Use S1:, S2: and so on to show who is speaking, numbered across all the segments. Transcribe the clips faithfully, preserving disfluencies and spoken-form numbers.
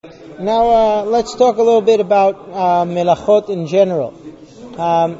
S1: Now uh, let's talk a little bit about uh, melachot in general. Um,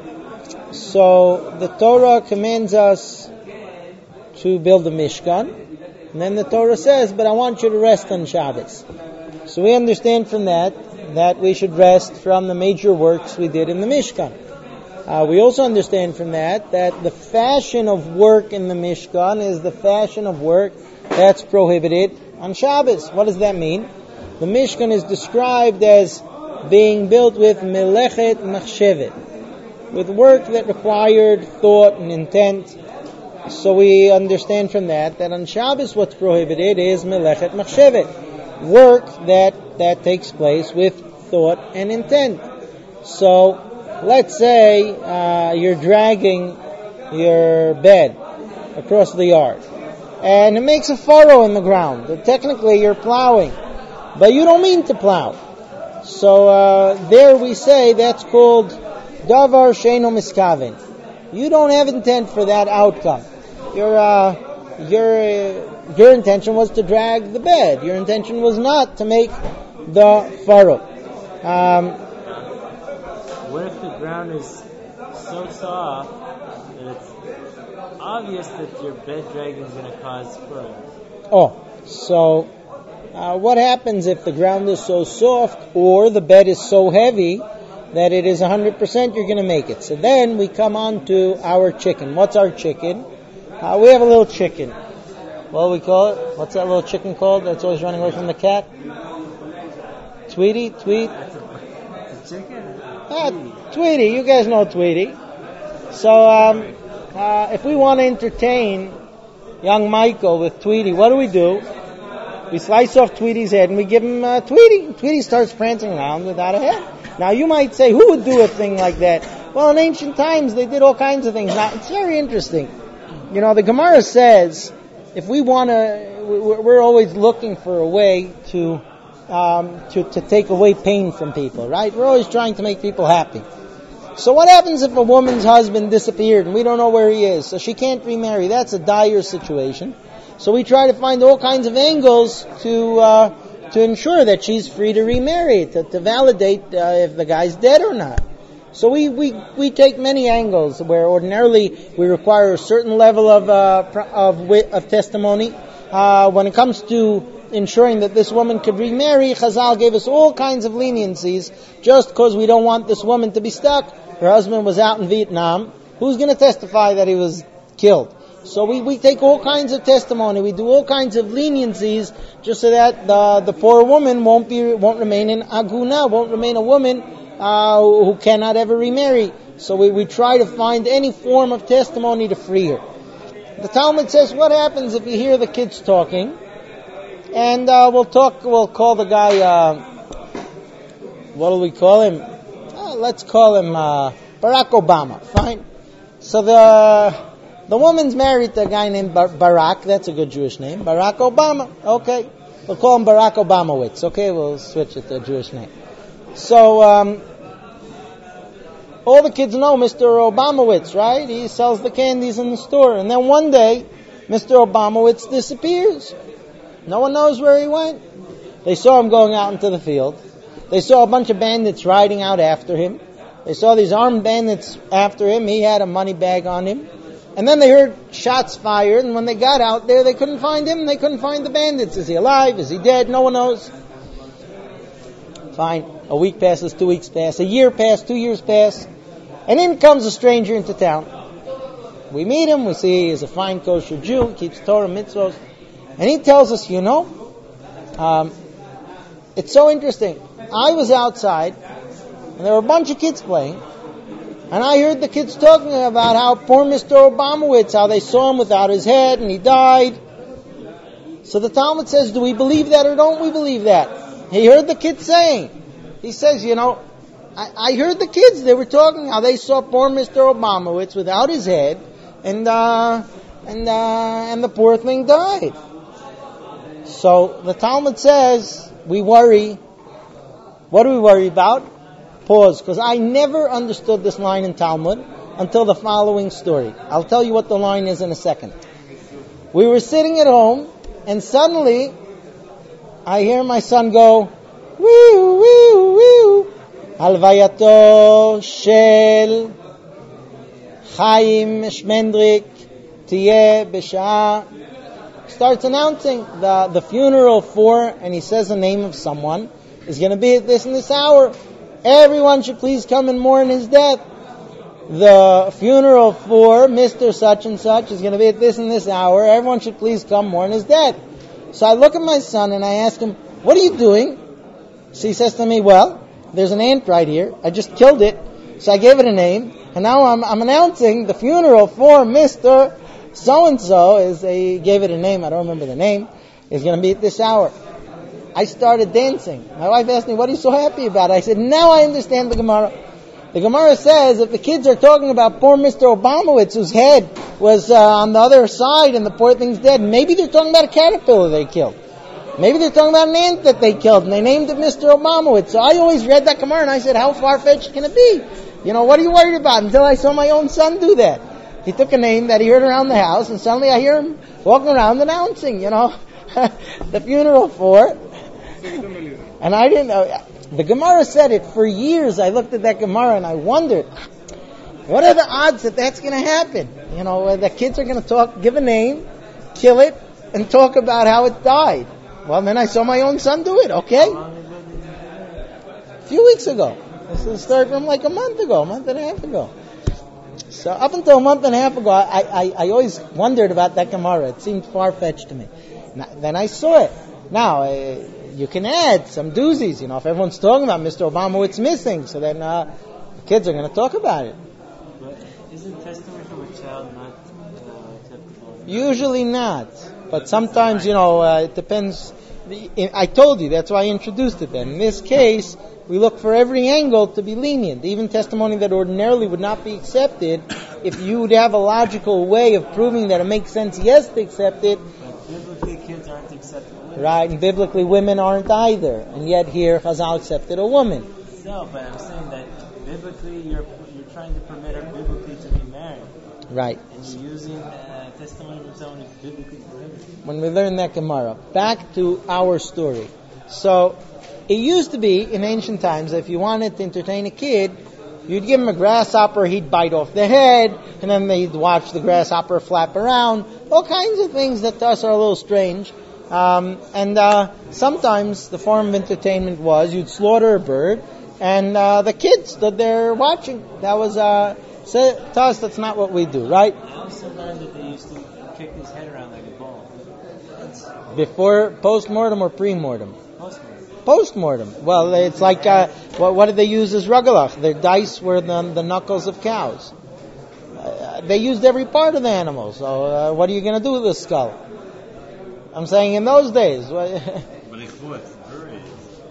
S1: so the Torah commands us to build a Mishkan, and then the Torah says, but I want you to rest on Shabbos. So we understand from that that we should rest from the major works we did in the Mishkan. Uh, we also understand from that that the fashion of work in the Mishkan is the fashion of work that's prohibited on Shabbos. What does that mean? The Mishkan is described as being built with melechet machshevet, with work that required thought and intent. So we understand from that that on Shabbos what's prohibited is melechet machshevet, work that, that takes place with thought and intent. So let's say uh, you're dragging your bed across the yard, and it makes a furrow in the ground. But technically you're plowing, but you don't mean to plow. So uh, there we say that's called davar sheino miskaven. You don't have intent for that outcome. Your uh, your uh, your intention was to drag the bed. Your intention was not to make the furrow. Um,
S2: what if the ground is so soft that it's obvious that your bed dragging is going to cause furrow?
S1: Oh, so uh, what happens if the ground is so soft or the bed is so heavy that it is one hundred percent you're going to make it? So then we come on to our chicken. What's our chicken? Uh, we have a little chicken. What do we call it? What's that little chicken called that's always running away from the cat? Tweety? Tweet?
S2: It's a chicken?
S1: Ah, Tweety. You guys know Tweety. So um, uh, if we want to entertain young Michael with Tweety, what do we do? We slice off Tweety's head and we give him uh, Tweety. Tweety starts prancing around without a head. Now you might say, who would do a thing like that? Well, in ancient times they did all kinds of things. Now it's very interesting. You know, the Gemara says, if we want to, we're always looking for a way to, um, to to take away pain from people, right? We're always trying to make people happy. So what happens if a woman's husband disappeared and we don't know where he is, so she can't remarry? That's a dire situation. So we try to find all kinds of angles to uh, to ensure that she's free to remarry, to, to validate uh, if the guy's dead or not. So we, we, we take many angles where ordinarily we require a certain level of uh, of, of testimony. Uh, when it comes to ensuring that this woman could remarry, Chazal gave us all kinds of leniencies just because we don't want this woman to be stuck. Her husband was out in Vietnam. Who's going to testify that he was killed? So we, we take all kinds of testimony. We do all kinds of leniencies just so that the the poor woman won't be won't remain in aguna, won't remain a woman uh, who cannot ever remarry. So we, we try to find any form of testimony to free her. The Talmud says, what happens if you hear the kids talking? And uh, we'll talk. We'll call the guy. Uh, what do we call him? Uh, let's call him uh, Barack Obama. Fine. So the the woman's married to a guy named Bar- Barack. That's a good Jewish name. Barack Obama. Okay. We'll call him Barack Obamowitz. Okay. We'll switch it to a Jewish name. So um, all the kids know Mister Obamowitz, right? He sells the candies in the store. And then one day, Mister Obamowitz disappears. No one knows where he went. They saw him going out into the field. They saw a bunch of bandits riding out after him. They saw these armed bandits after him. He had a money bag on him. And then they heard shots fired, and when they got out there, they couldn't find him. They couldn't find the bandits. Is he alive? Is he dead? No one knows. Fine. A week passes, two weeks pass, a year pass, two years pass. And in comes a stranger into town. We meet him. We see he's a fine kosher Jew. He keeps Torah mitzvos. And he tells us, you know, um, it's so interesting. I was outside, and there were a bunch of kids playing, and I heard the kids talking about how poor Mister Obamowitz, how they saw him without his head, and he died. So the Talmud says, do we believe that or don't we believe that? He heard the kids saying. He says, you know, I, I heard the kids, they were talking how they saw poor Mister Obamowitz without his head, and uh, and uh, and the poor thing died. So the Talmud says, we worry. What do we worry about? Pause, because I never understood this line in Talmud until the following story. I'll tell you what the line is in a second. We were sitting at home, and suddenly I hear my son go, Woo, woo, woo. Halvayato shel Chaim Shmendrik Tiyeh B'Shah. Starts announcing the, the funeral for, and he says the name of someone, is going to be at this and this hour. Everyone should please come and mourn his death. The funeral for Mister Such and Such is going to be at this and this hour. Everyone should please come mourn his death. So I look at my son and I ask him, what are you doing? So he says to me, well, there's an ant right here. I just killed it. So I gave it a name. And now I'm, I'm announcing the funeral for Mister So-and-so. Is He gave it a name. I don't remember the name. Is going to be at this hour. I started dancing. My wife asked me, what are you so happy about? I said, now I understand the Gemara. The Gemara says if the kids are talking about poor Mister Obamowitz, whose head was uh, on the other side and the poor thing's dead, maybe they're talking about a caterpillar they killed. Maybe they're talking about an ant that they killed and they named it Mister Obamowitz. So I always read that Gemara and I said, how far-fetched can it be? You know, what are you worried about? Until I saw my own son do that. He took a name that he heard around the house and suddenly I hear him walking around announcing, you know, the funeral for. And I didn't know. The Gemara said it for years. I looked at that Gemara and I wondered, what are the odds that that's going to happen? You know, the kids are going to talk, give a name, kill it, and talk about how it died. Well, then I saw my own son do it, okay? A few weeks ago. This is started from like a month ago, a month and a half ago. So up until a month and a half ago, I, I, I always wondered about that Gemara. It seemed far-fetched to me. Now, then I saw it. Now, uh, you can add some doozies, you know, if everyone's talking about Mister Obamowitz missing, so then uh, the kids are going to talk about it.
S2: But isn't testimony from a child not uh, acceptable?
S1: Usually not, but sometimes, you know, uh, it depends. I told you, that's why I introduced it then. In this case, we look for every angle to be lenient, even testimony that ordinarily would not be accepted. If you would have a logical way of proving that it makes sense, yes, to accept it.
S2: But biblically, kids aren't acceptable.
S1: Right, and biblically women aren't either. And yet here Chazal accepted a woman.
S2: No, but I'm saying that biblically you're you're trying to permit her biblically to be married.
S1: Right.
S2: And you're using uh, testimony from someone who's biblically prohibited.
S1: When we learn that Gemara, back to our story. So, it used to be in ancient times that if you wanted to entertain a kid, you'd give him a grasshopper, he'd bite off the head, and then they'd watch the grasshopper flap around. All kinds of things that to us are a little strange. Um, and uh, sometimes the form of entertainment was you'd slaughter a bird, and uh, the kids stood there watching. That was uh, so to us. That's not what we do, right?
S2: I also learned that they used to kick his head around like a ball.
S1: Before post-mortem or pre-mortem?
S2: Post-mortem.
S1: Post-mortem. Well, it's like uh, what, what did they use as rugalach? Their dice were the, the knuckles of cows. Uh, they used every part of the animal. So uh, what are you going to do with the skull? I'm saying in those days.
S2: But they fought birds.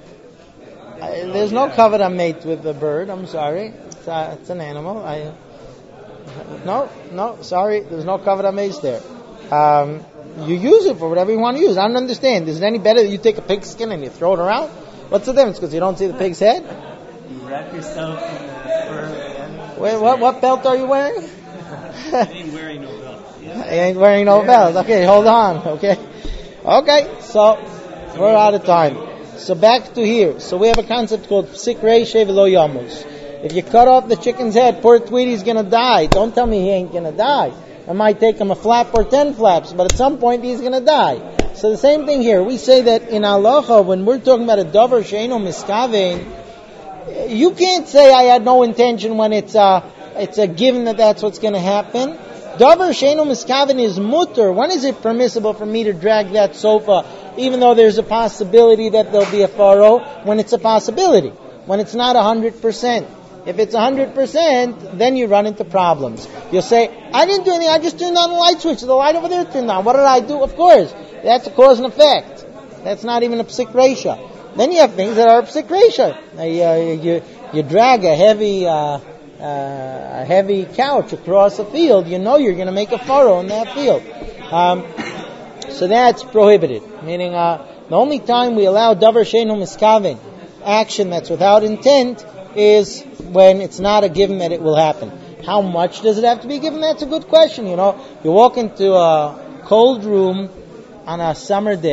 S1: There's no kavod mate with the bird. I'm sorry. It's, uh, it's an animal. I, no, no, sorry. There's no kavod mate there. Um, you use it for whatever you want to use. I don't understand. Is it any better that you take a pig skin and you throw it around? What's the difference? Because you don't see the pig's head?
S2: You wrap yourself in the fur of the animal.
S1: Wait, what, what belt are you wearing?
S2: He ain't wearing no belt. Yeah.
S1: He ain't wearing no belt. Okay, hold on. Okay. Okay, so we're out of time. So back to here. So we have a concept called psik reishe v'lo yamus. If you cut off the chicken's head, poor Tweety's going to die. Don't tell me he ain't going to die. It might take him a flap or ten flaps, but at some point he's going to die. So the same thing here. We say that in halacha, when we're talking about a davar she'eino miskaven, you can't say I had no intention when it's a, it's a given that that's what's going to happen. Davar she'eino miskaven is mutter. When is it permissible for me to drag that sofa, even though there's a possibility that there'll be a furrow? When it's a possibility. When it's not a hundred percent. If it's a hundred percent, then you run into problems. You'll say, I didn't do anything, I just turned on the light switch. The light over there turned on. What did I do? Of course. That's a cause and effect. That's not even a psik reisha. Then you have things that are a psik reisha. Uh, you, you, you drag a heavy, uh, Uh, a heavy couch across a field, you know you're going to make a furrow in that field. Um, so that's prohibited. Meaning, uh, the only time we allow davar she'eino miskaven, action that's without intent, is when it's not a given that it will happen. How much does it have to be given? That's a good question. You know, you walk into a cold room on a summer day,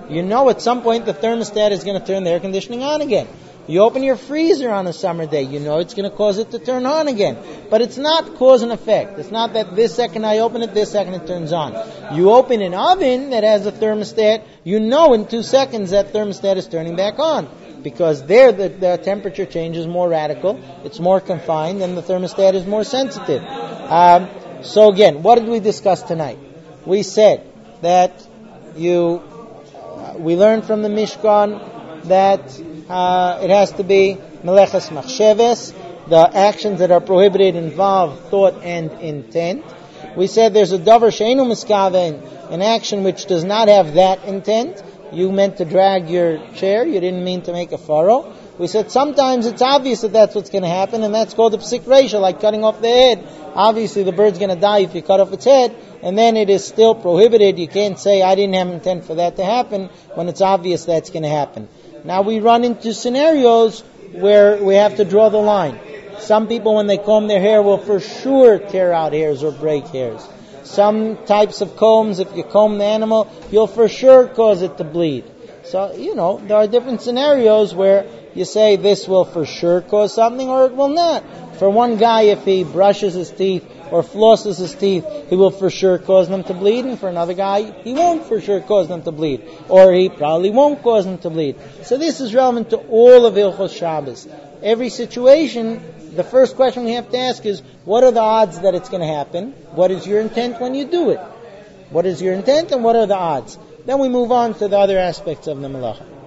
S1: you know at some point the thermostat is going to turn the air conditioning on again. You open your freezer on a summer day, you know it's going to cause it to turn on again. But it's not cause and effect. It's not that this second I open it, this second it turns on. You open an oven that has a thermostat, you know in two seconds that thermostat is turning back on. Because there the, the temperature change is more radical, it's more confined, and the thermostat is more sensitive. Um, so again, what did we discuss tonight? We said that you, uh, we learned from the Mishkan that uh, it has to be meleches machsheves. The actions that are prohibited involve thought and intent. We said there's a davar she'einu miskaven, an action which does not have that intent. You meant to drag your chair, you didn't mean to make a furrow. We said sometimes it's obvious that that's what's going to happen, and that's called a psik reisha, like cutting off the head. Obviously the bird's going to die if you cut off its head, and then it is still prohibited. You can't say, I didn't have intent for that to happen, when it's obvious that's going to happen. Now we run into scenarios where we have to draw the line. Some people, when they comb their hair, will for sure tear out hairs or break hairs. Some types of combs, if you comb the animal, you'll for sure cause it to bleed. So, you know, there are different scenarios where you say this will for sure cause something or it will not. For one guy, if he brushes his teeth or flosses his teeth, he will for sure cause them to bleed, and for another guy, he won't for sure cause them to bleed, or he probably won't cause them to bleed. So this is relevant to all of Hilchos Shabbos. Every situation, the first question we have to ask is, what are the odds that it's going to happen? What is your intent when you do it? What is your intent and what are the odds? Then we move on to the other aspects of the Melacha.